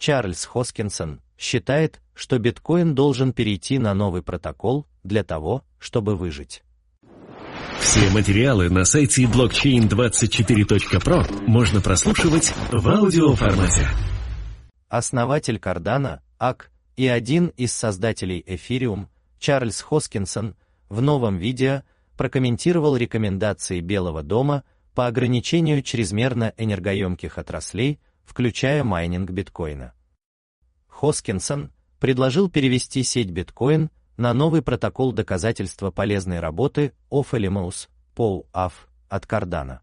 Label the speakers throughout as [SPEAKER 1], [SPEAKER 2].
[SPEAKER 1] Чарльз Хоскинсон, считает, что биткоин должен перейти на новый протокол для того, чтобы выжить.
[SPEAKER 2] Все материалы на сайте blockchain24.pro можно прослушивать в аудиоформате.
[SPEAKER 1] Основатель Cardano, АК, и один из создателей Ethereum, Чарльз Хоскинсон, в новом видео прокомментировал рекомендации Белого дома по ограничению чрезмерно энергоемких отраслей, включая майнинг биткоина. Хоскинсон предложил перевести сеть биткоин на новый протокол доказательства полезной работы Ophelimus, POAF, от Cardano.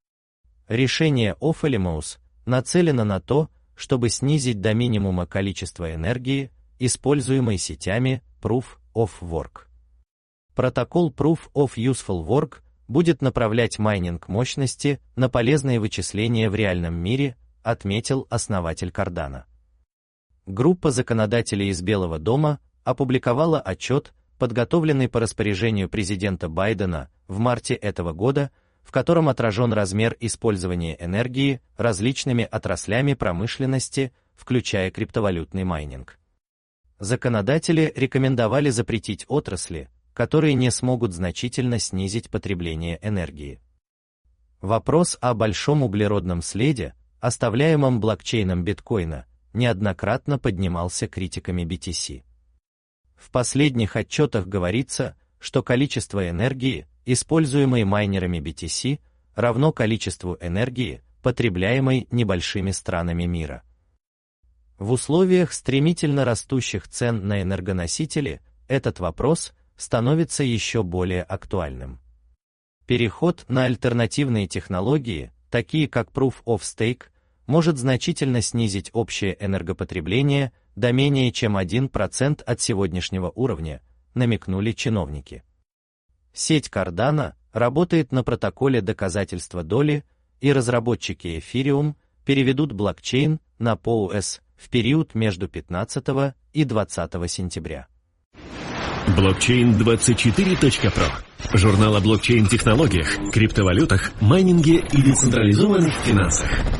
[SPEAKER 1] Решение Ophelimus нацелено на то, чтобы снизить до минимума количество энергии, используемой сетями Proof of Work. Протокол Proof of Useful Work будет направлять майнинг мощности на полезные вычисления в реальном мире, отметил основатель Cardano. Группа законодателей из Белого дома опубликовала отчет, подготовленный по распоряжению президента Байдена в марте этого года, в котором отражен размер использования энергии различными отраслями промышленности, включая криптовалютный майнинг. Законодатели рекомендовали запретить отрасли, которые не смогут значительно снизить потребление энергии. Вопрос о большом углеродном следе, оставляемом блокчейном биткоина, неоднократно поднимался критиками BTC. В последних отчетах говорится, что количество энергии, используемой майнерами BTC, равно количеству энергии, потребляемой небольшими странами мира. В условиях стремительно растущих цен на энергоносители этот вопрос становится еще более актуальным. Переход на альтернативные технологии, такие как Proof of Stake, может значительно снизить общее энергопотребление до менее чем 1% от сегодняшнего уровня, намекнули чиновники. Сеть Cardano работает на протоколе доказательства доли, и разработчики Ethereum переведут блокчейн на POS в период между 15 и 20 сентября.
[SPEAKER 2] Blockchain24.pro. Журнал о блокчейн-технологиях, криптовалютах, майнинге и децентрализованных финансах.